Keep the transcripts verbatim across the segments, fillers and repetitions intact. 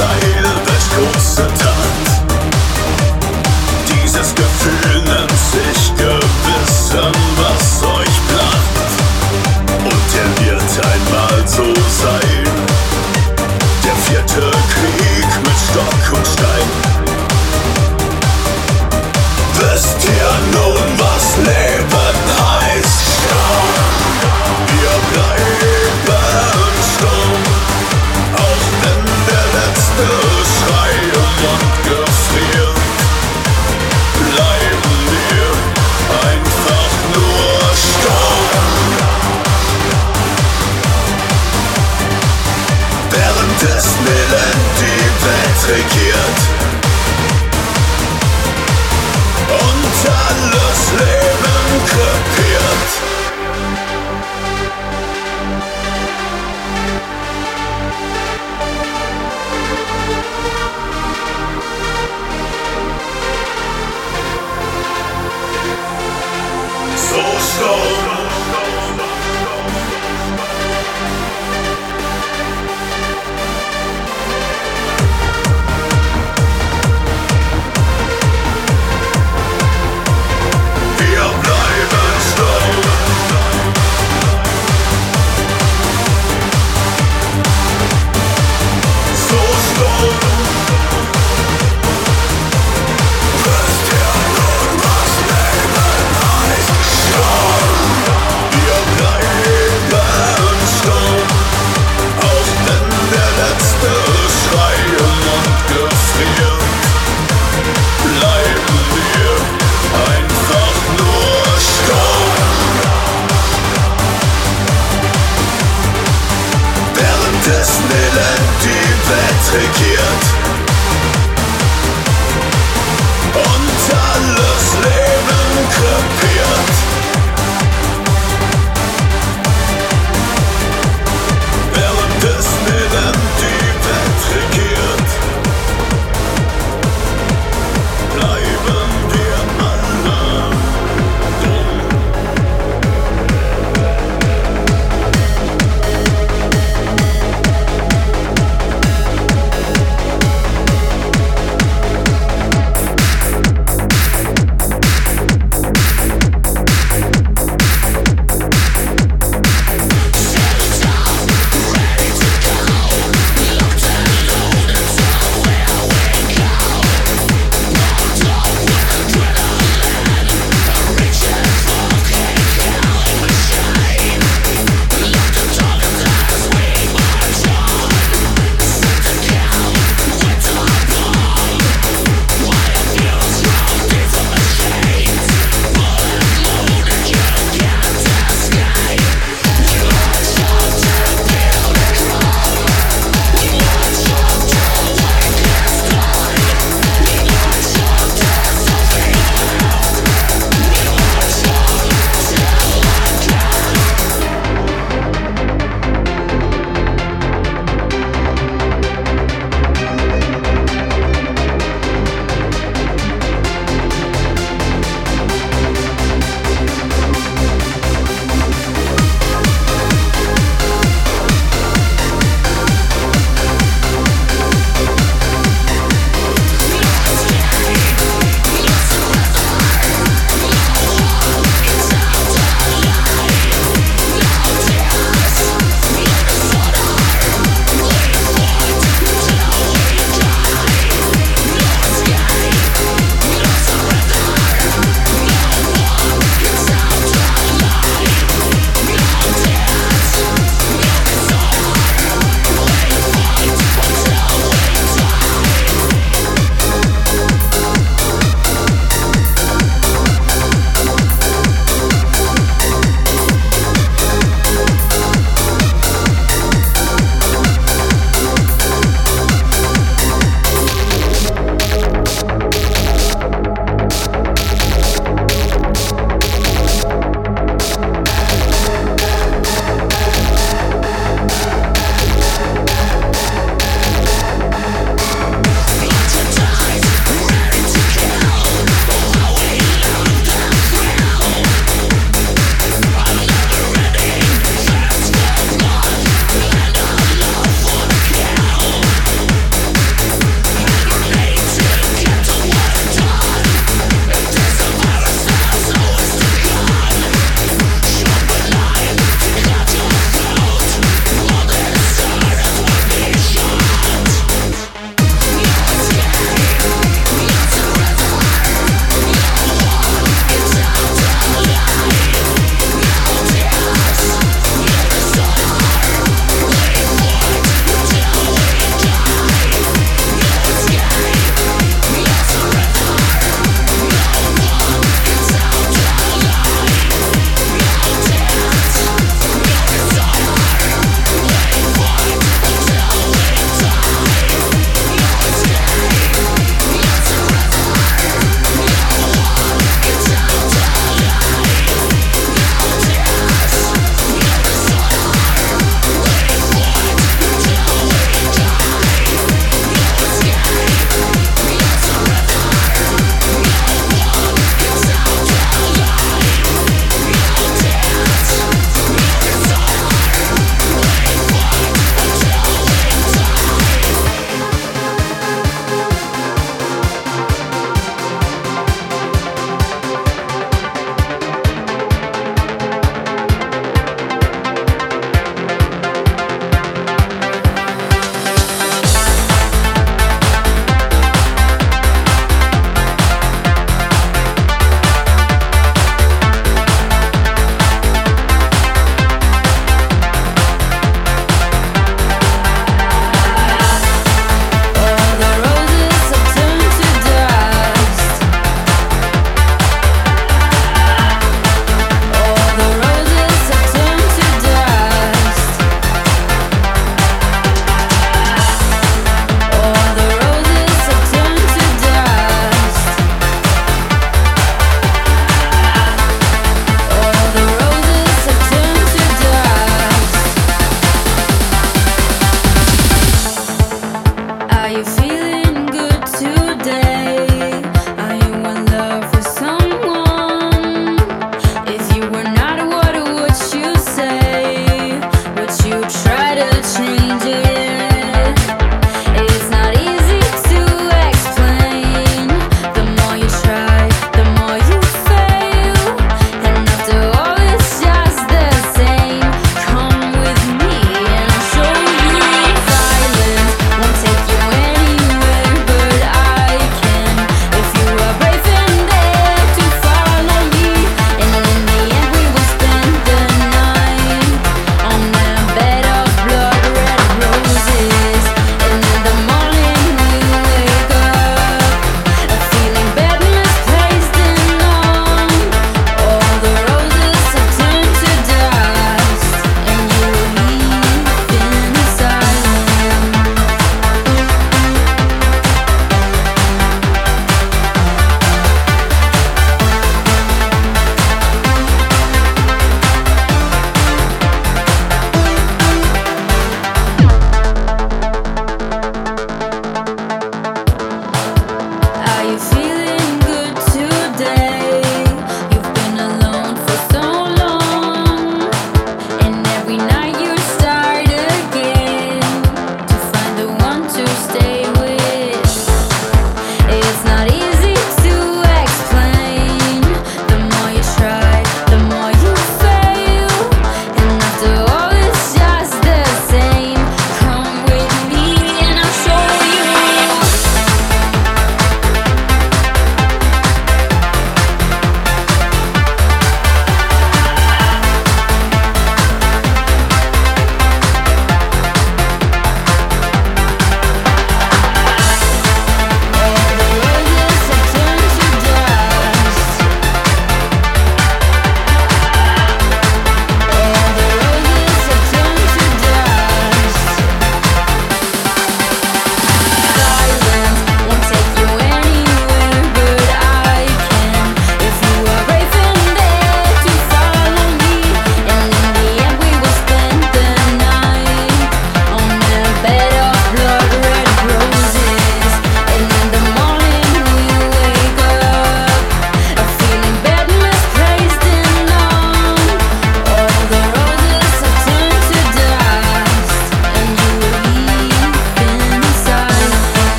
Style, welch große Tat. Dieses Gefühl nennt sich Gewissen, was euch plagt. Und er wird einmal so sein. Der vierte Krieg mit Stock und Stein. Wisst ihr nun, was Leben heißt? Wir bleiben stumm, auch wenn der letzte Schrei im Mund gefriert. Bleiben wir einfach nur stumm. Während des Millenniums die Welt regiert und alles Leben krepiert. So stumm. Regiert und alles Leben krepiert. Während des Millenniums die Welt regiert, bleiben wir alle dumm.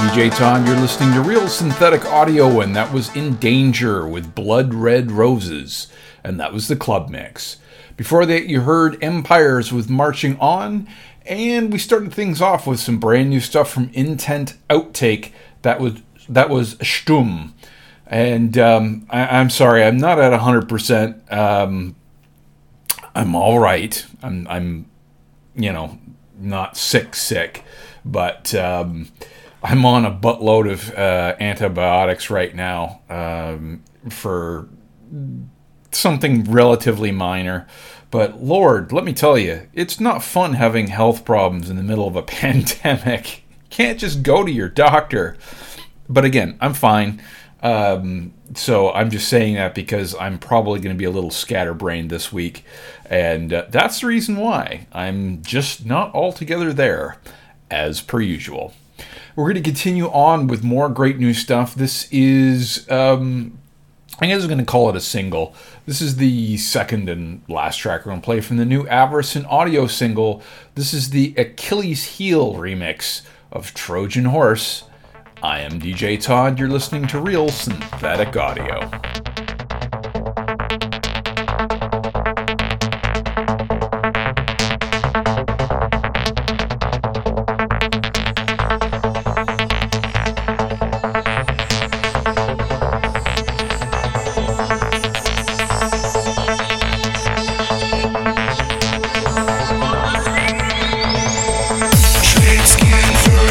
D J Todd. You're listening to Real Synthetic Audio, and that was In Danger with Blood Red Roses, and that was the club mix. Before that, you heard Empires with Marching On, and we started things off with some brand new stuff from Intent Outtake. That was that was Stumm, and um, I, I'm sorry, I'm not at one hundred percent. Um, I'm all right. I'm I'm you know not sick sick. But um, I'm on a buttload of uh, antibiotics right now um, for something relatively minor. But Lord, let me tell you, it's not fun having health problems in the middle of a pandemic. You can't just go to your doctor. But again, I'm fine. Um, so I'm just saying that because I'm probably going to be a little scatterbrained this week. And uh, that's the reason why I'm just not altogether there. As per usual. We're going to continue on with more great new stuff. This is, um, I guess I'm going to call it a single. This is the second and last track we're going to play from the new Avarice and Audio single. This is the Achilles Heel remix of Trojan Horse. I am D J Todd. You're listening to Real Synthetic Audio.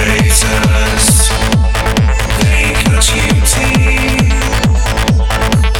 They cut you deep.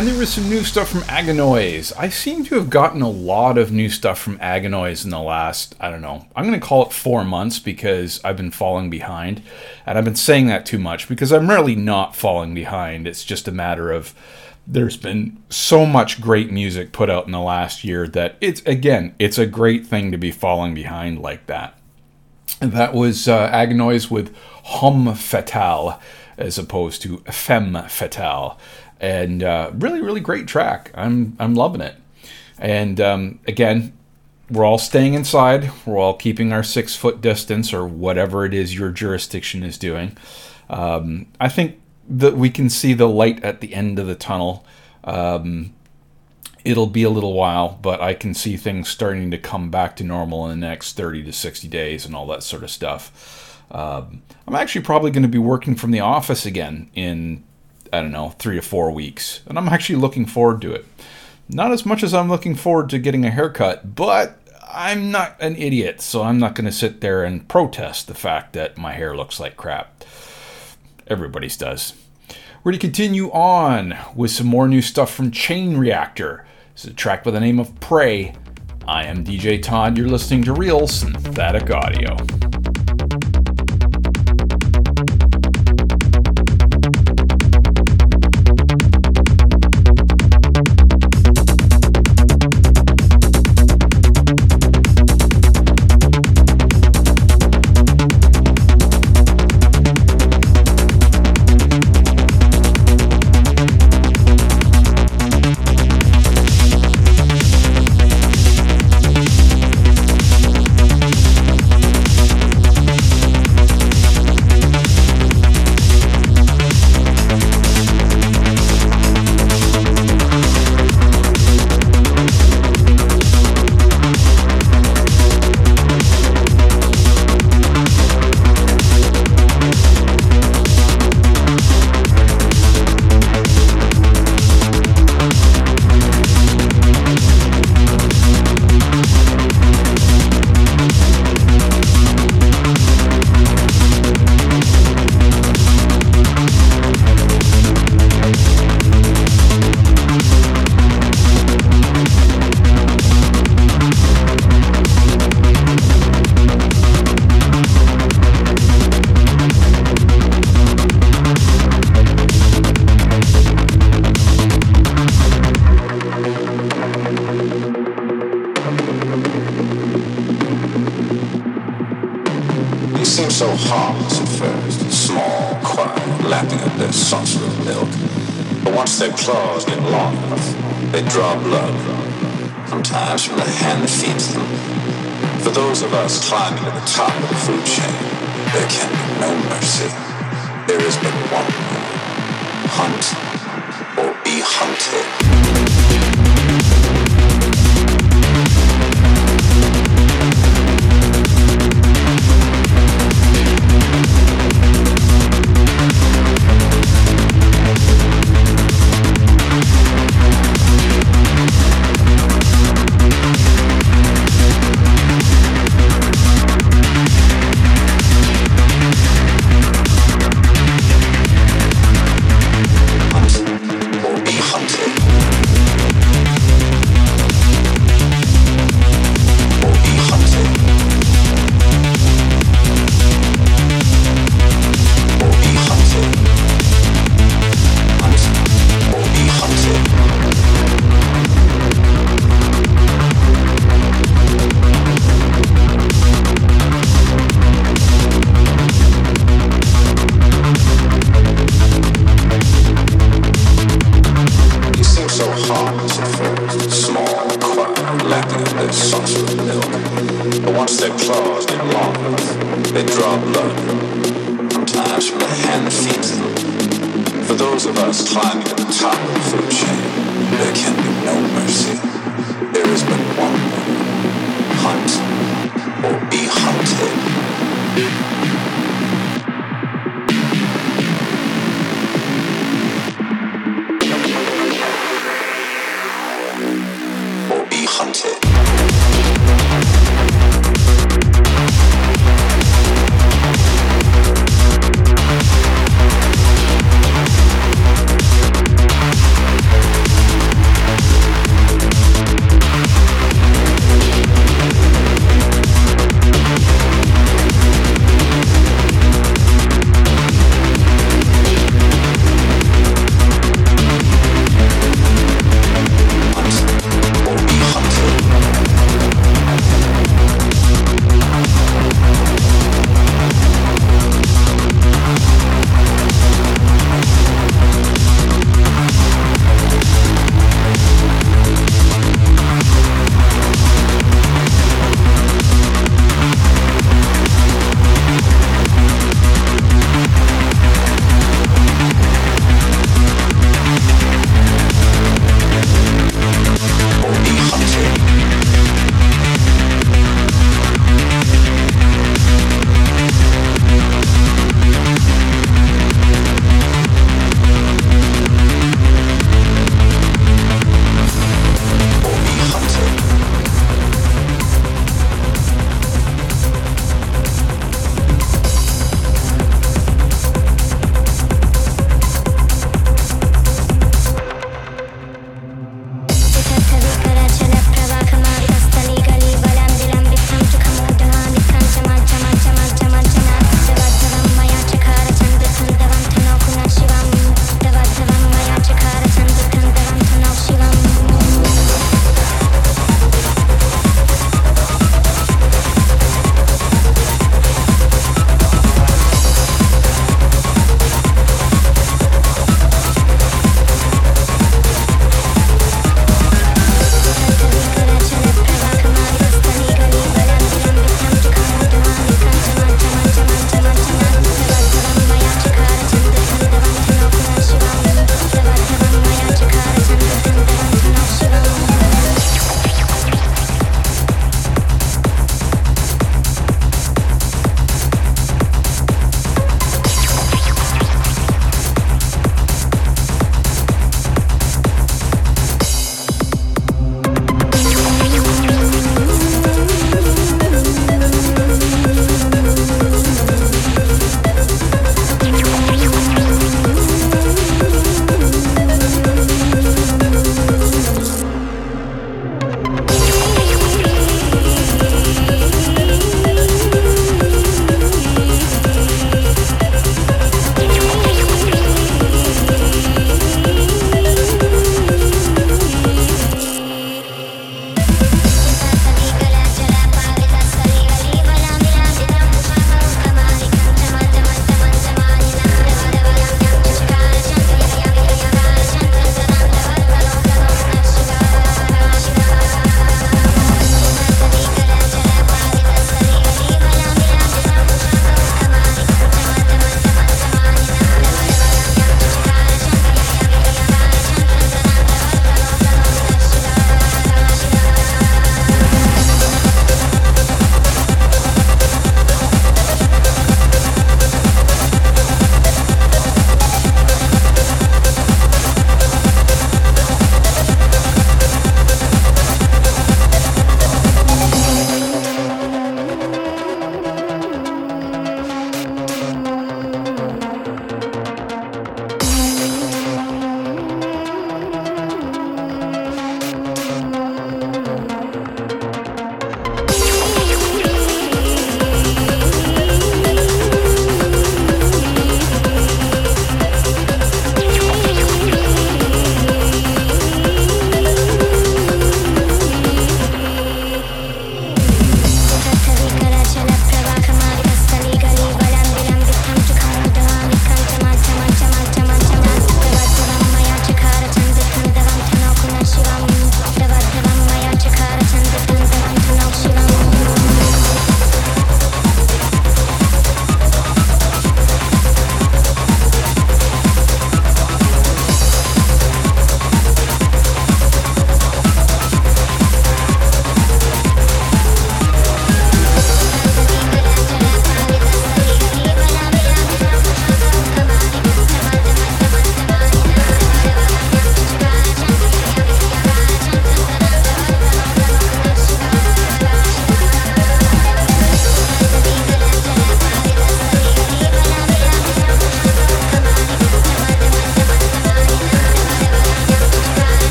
And there was some new stuff from Aganoise. I seem to have gotten a lot of new stuff from Aganoise in the last, I don't know, I'm going to call it four months because I've been falling behind. And I've been saying that too much because I'm really not falling behind. It's just a matter of there's been so much great music put out in the last year that it's, again, it's a great thing to be falling behind like that. And that was uh, Aganoise with Homme Fatale as opposed to Femme Fatale. And uh, really, really great track. I'm I'm loving it. And um, again, we're all staying inside. We're all keeping our six foot distance or whatever it is your jurisdiction is doing. Um, I think that we can see the light at the end of the tunnel. Um, it'll be a little while, but I can see things starting to come back to normal in the next thirty to sixty days and all that sort of stuff. Um, I'm actually probably going to be working from the office again in I don't know, three to four weeks. And I'm actually looking forward to it. Not as much as I'm looking forward to getting a haircut, but I'm not an idiot, so I'm not going to sit there and protest the fact that my hair looks like crap. Everybody's does. We're going to continue on with some more new stuff from Chain Reactor. It's a track by the name of Prey. I am D J Todd. You're listening to Real Synthetic Audio. Their claws get long enough, they draw blood, sometimes from the hand that feeds them. For those of us climbing to the top of the food chain, there can be no mercy. There is but one rule: hunt or be hunted.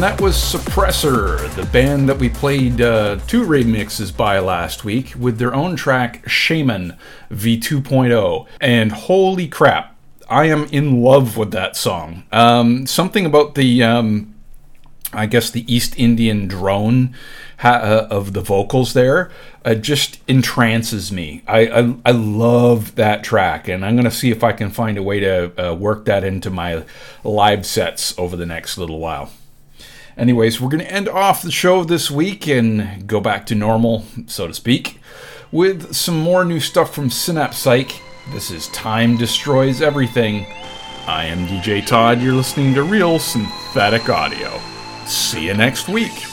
and that was Suppressor, the band that we played uh, two remixes by last week with their own track Shaman V two point oh. And holy crap, I am in love with that song. Um, something about the, um, I guess, the East Indian drone ha- uh, of the vocals there uh, just entrances me. I, I I love that track, and I'm going to see if I can find a way to uh, work that into my live sets over the next little while. Anyways, we're going to end off the show this week and go back to normal, so to speak, with some more new stuff from Synapse Psych. This is Time Destroys Everything. I am D J Todd. You're listening to Real Synthetic Audio. See you next week.